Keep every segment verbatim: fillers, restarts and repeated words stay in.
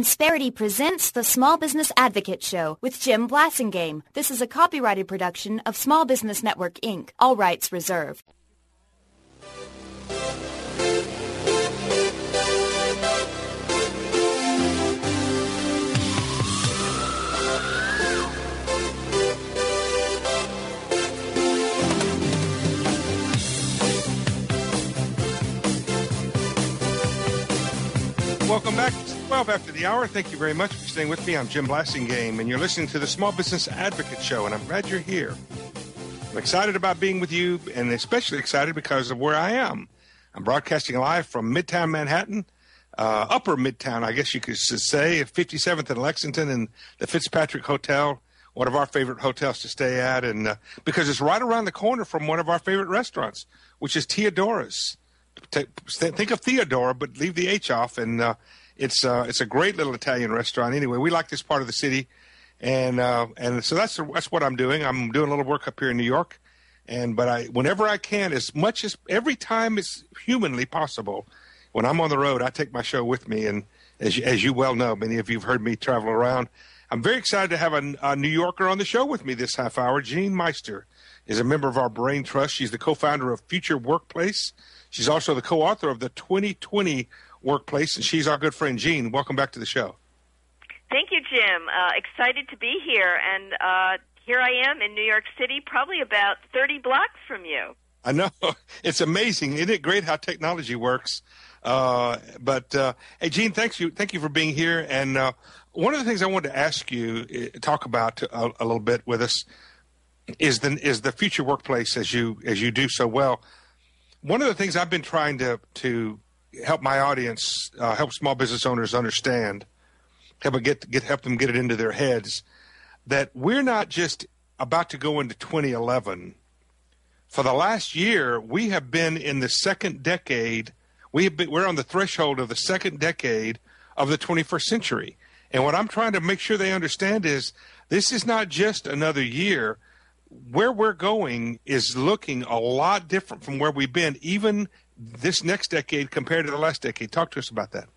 Insperity presents the Small Business Advocate Show with Jim Blasingame. This is a copyrighted production of Small Business Network, Incorporated. All rights reserved. Welcome back. It's twelve after the hour. Thank you very much for staying with me. I'm Jim Blasingame, and you're listening to the Small Business Advocate Show, and I'm glad you're here. I'm excited about being with you, and especially excited because of where I am. I'm broadcasting live from Midtown Manhattan, uh, Upper Midtown, I guess you could say, at fifty-seventh and Lexington, and the Fitzpatrick Hotel, one of our favorite hotels to stay at, and uh, because it's right around the corner from one of our favorite restaurants, which is Theodora's. Think of Theodora, but leave the H off, and uh, it's uh, it's a great little Italian restaurant. Anyway, we like this part of the city, and uh, and so that's that's what I'm doing. I'm doing a little work up here in New York, and but I whenever I can, as much as every time it's humanly possible, when I'm on the road, I take my show with me. And as you, as you well know, many of you have heard me travel around. I'm very excited to have a, a New Yorker on the show with me this half hour. Jean Meister is a member of our Brain Trust. She's the co-founder of Future Workplace. She's also the co-author of the twenty twenty Workplace, and she's our good friend, Jean. Welcome back to the show. Thank you, Jim. Uh, excited to be here, and uh, here I am in New York City, probably about thirty blocks from you. I know. It's amazing. Isn't it great how technology works? Uh, but, uh, hey, Jean, thanks you, thank you for being here. And uh, one of the things I wanted to ask you, uh, talk about a, a little bit with us, is the, is the Future Workplace, as you as you do so well. One of the things I've been trying to to help my audience, uh, help small business owners understand, help get get help them get it into their heads, that we're not just about to go into twenty eleven. For the last year, we have been in the second decade. We have been, we're on the threshold of the second decade of the twenty-first century. And what I'm trying to make sure they understand is this is not just another year. Where we're going is looking a lot different from where we've been, even this next decade compared to the last decade. Talk to us about that.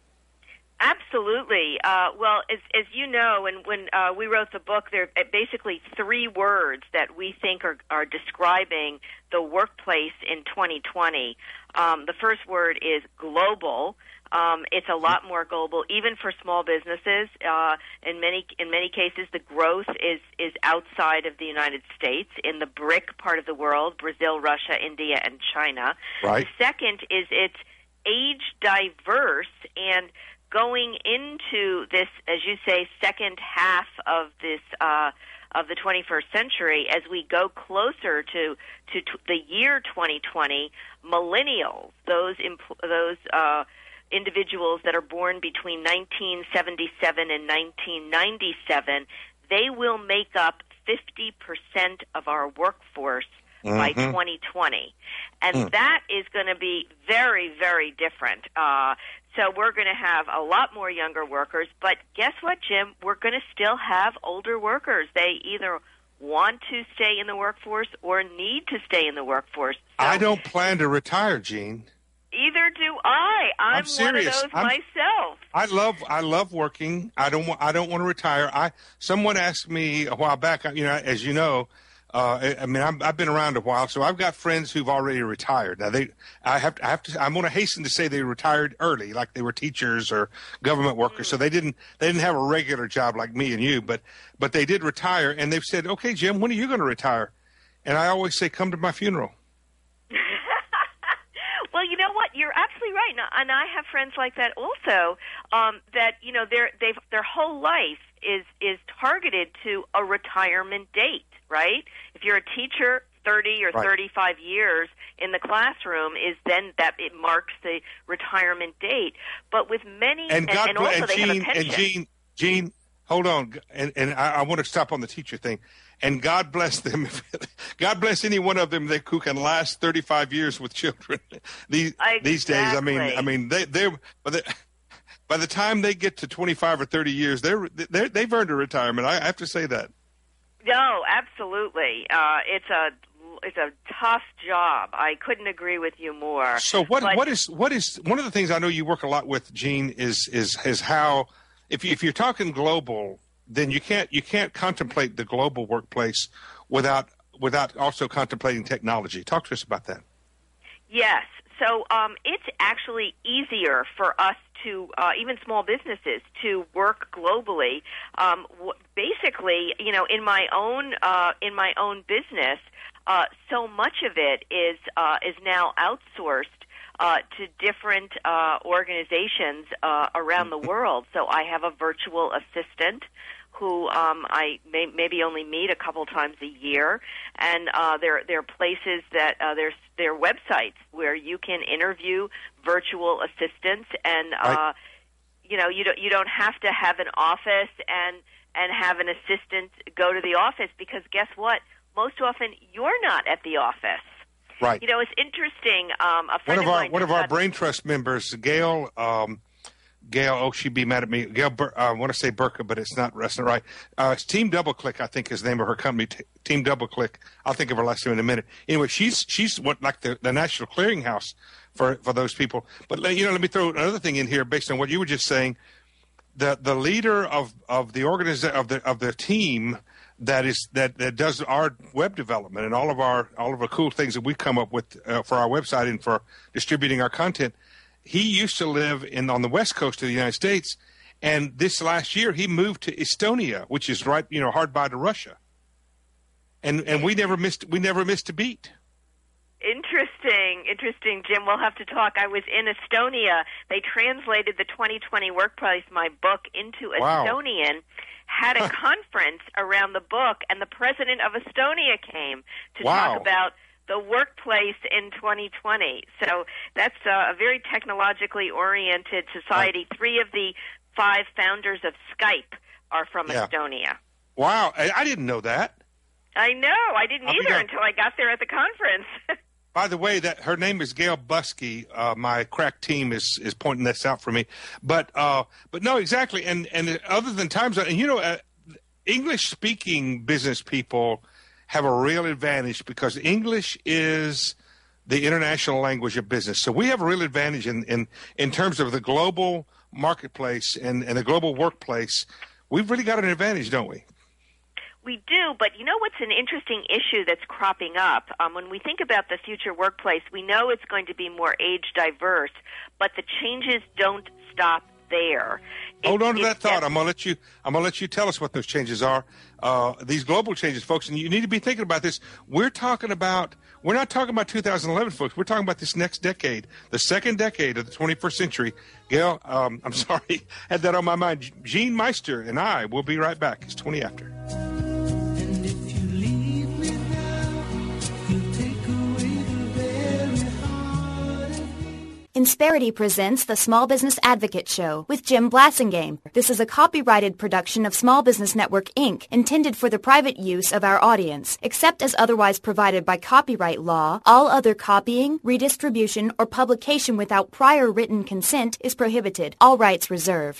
Absolutely. Uh, well, as, as you know, when, when uh, we wrote the book, there are basically three words that we think are, are describing the workplace in twenty twenty. Um, the first word is global. Um, it's a lot more global, even for small businesses. Uh, in many in many cases, the growth is is outside of the United States, in the BRIC part of the world: Brazil, Russia, India, and China. Right. The second is it's age diverse, and going into this, as you say, second half of this uh, of the twenty-first century, as we go closer to to t- the year twenty twenty, millennials, those impl- those uh, individuals that are born between nineteen seventy-seven and nineteen ninety-seven, they will make up fifty percent of our workforce mm-hmm. by twenty twenty. And mm. that is going to be very, very different. Uh, so we're going to have a lot more younger workers. But guess what, Jim? We're going to still have older workers. They either want to stay in the workforce or need to stay in the workforce. So, I don't plan to retire, Jean. Either do I. I'm, I'm serious. one of those I'm, myself. I love I love working. I don't want I don't want to retire. I someone asked me a while back. You know, as you know, uh, I mean, I'm, I've been around a while, so I've got friends who've already retired. Now they, I have to, I have to. I'm going to hasten to say they retired early, like they were teachers or government workers. Mm. So they didn't they didn't have a regular job like me and you, but but they did retire, and they've said, "Okay, Jim, when are you going to retire?" And I always say, "Come to my funeral." Well, you know what? You're absolutely right, and I have friends like that also. Um, that you know, their they've their whole life is is targeted to a retirement date, right? If you're a teacher, thirty or right. thirty-five years in the classroom is then that it marks the retirement date. But with many, and, God, and, and also and they Jean, have a pension. And Jean, Jean, hold on, and and I, I want to stop on the teacher thing. And God bless them. God bless any one of them that who can last thirty-five years with children. These exactly. these days, I mean, I mean, they they by the by the time they get to twenty-five or thirty years, they're they they've earned a retirement. I have to say that. No, absolutely. Uh, it's a it's a tough job. I couldn't agree with you more. So what but, what is what is one of the things I know you work a lot with, Jean, is is is how if you, if you're talking global, then you can't you can't contemplate the global workplace without without also contemplating technology. Talk to us about that. Yes. So um, it's actually easier for us to, uh, even small businesses, to work globally. Um, w- basically, you know, in my own uh, in my own business, uh, so much of it is uh, is now outsourced uh, to different uh, organizations uh, around the world. So I have a virtual assistant who um, I may, maybe only meet a couple times a year, and uh, there there are places that uh, there's there are websites where you can interview virtual assistants, and uh, right. you know you don't you don't have to have an office and and have an assistant go to the office, because guess what? Most often you're not at the office. Right. You know, it's interesting. Um, a one friend of, of our mine one of our got, Brain Trust members, Gail. Um, Gail, oh, she'd be mad at me. Gail, Bur- uh, I want to say Burka, but it's not, that's not right. Uh, it's Team DoubleClick, I think is the name of her company, T- Team DoubleClick. I'll think of her last name in a minute. Anyway, she's she's what like the, the national clearinghouse for, for those people. But, you know, let me throw another thing in here based on what you were just saying. The the leader of, of the organiza- of the of the team that is that, that does our web development and all of our all of the cool things that we come up with uh, for our website and for distributing our content. He used to live in on the west coast of the United States, and this last year he moved to Estonia, which is right, you know, hard by to Russia. And and we never missed we never missed a beat. Interesting, interesting, Jim. We'll have to talk. I was in Estonia. They translated the twenty twenty Workplace, my book, into Wow. Estonian. Had a conference around the book, and the president of Estonia came to Wow. talk about the workplace in twenty twenty. So that's uh, a very technologically oriented society. Right. Three of the five founders of Skype are from yeah. Estonia. Wow. I, I didn't know that. I know. I didn't I'll either until I got there at the conference. By the way, that her name is Gail Buskey. Uh, my crack team is, is pointing this out for me. But uh, but no, exactly. And, and other than time zone, and you know, uh, English-speaking business people have a real advantage because English is the international language of business. So we have a real advantage in, in, in terms of the global marketplace and, and the global workplace. We've really got an advantage, don't we? We do, but you know what's an interesting issue that's cropping up? Um, when we think about the future workplace, we know it's going to be more age diverse, but the changes don't stop there. It, Hold on to it, that thought. I'm gonna let you. I'm gonna let you tell us what those changes are. Uh, these global changes, folks, and you need to be thinking about this. We're talking about. We're not talking about two thousand eleven, folks. We're talking about this next decade, the second decade of the twenty-first century. Gail, um, I'm sorry, had that on my mind. Gene Meister and I will be right back. It's twenty after. Insperity presents the Small Business Advocate Show with Jim Blasingame. This is a copyrighted production of Small Business Network, Incorporated, intended for the private use of our audience. Except as otherwise provided by copyright law, all other copying, redistribution, or publication without prior written consent is prohibited. All rights reserved.